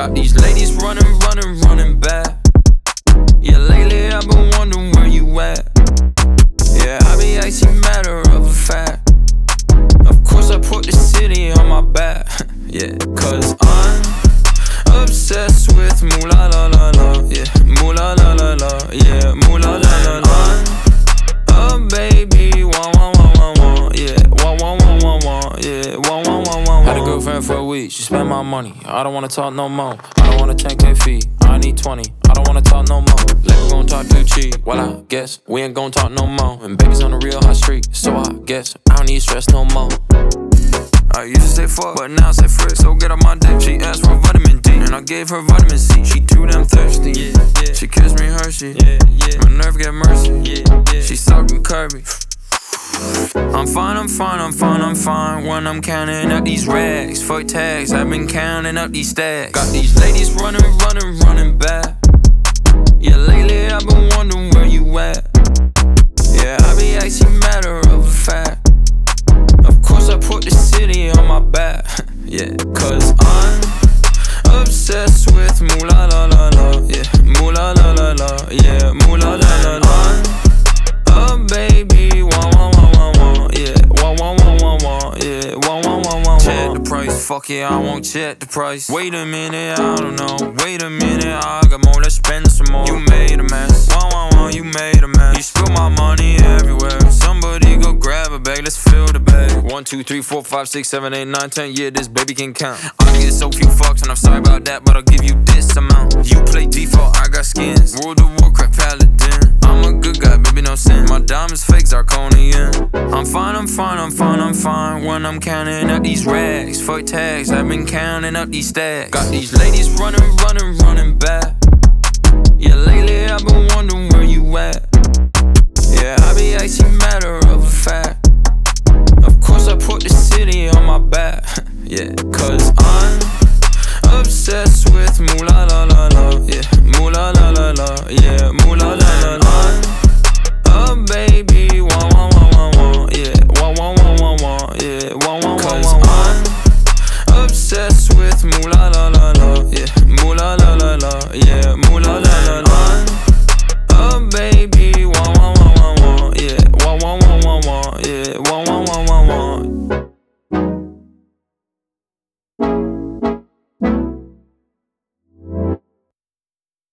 Got these ladies running back. Yeah, lately I've been wondering where you at. Yeah, I be asking matter of a fact. Of course I put the city on my back. Yeah, cause I'm obsessed with moolah la la la. Yeah, moolah la la la. Yeah, moolah la la la. Oh baby, wah wah wah wah wah. Yeah, wah wah wah wah wah. Yeah, wah wah wah wah. Had a girlfriend for a week, she spent my money. I don't wanna talk no more. I don't wanna 10K fee, I need 20. I don't wanna talk no more. Like we gon' talk too cheap. Well, I guess we ain't gon' talk no more. And baby's on the real hot street, so I guess I don't need stress no more. I used to say fuck, but now I say frick. So get on my dick. She asked for vitamin D, and I gave her vitamin C. She too damn thirsty. Yeah, yeah. She kissed me Hershey. Yeah, yeah. My nerve get mercy. Yeah, yeah. She sucking Kirby. I'm fine when I'm counting up these rags. Fuck tags, I've been counting up these stacks. Got these ladies running back. Yeah, lately I've been wondering where you at. Yeah, I be asking matter of a fact. Of course I put the city on my back. Yeah, cause I'm obsessed with moolah la la la. Yeah, moolah la la la. Yeah, moolah la la la. Oh baby, wah wah wah wah wah. Yeah, wah wah wah wah wah. Yeah, wah wah wah wah wah. Check the price, fuck it, I won't check the price. Wait a minute, I don't know. Wait a minute, I got more, let's spend some more. You made a mess, wah wah wah, you made a mess. You spilled my money everywhere. Somebody go grab a bag, let's fill the bag. 1, 2, 3, 4, 5, 6, 7, 8, 9, 10. Yeah, this baby can count. I get so few fucks, and I'm sorry about that, but I'll give you this amount. You play default, I got skins. World of Warcraft paladin. I'm a good guy, baby, no sin. My diamonds fake, zirconian. I'm fine when I'm counting up these rags. Fuck tags, I've been counting up these stacks. Got these ladies running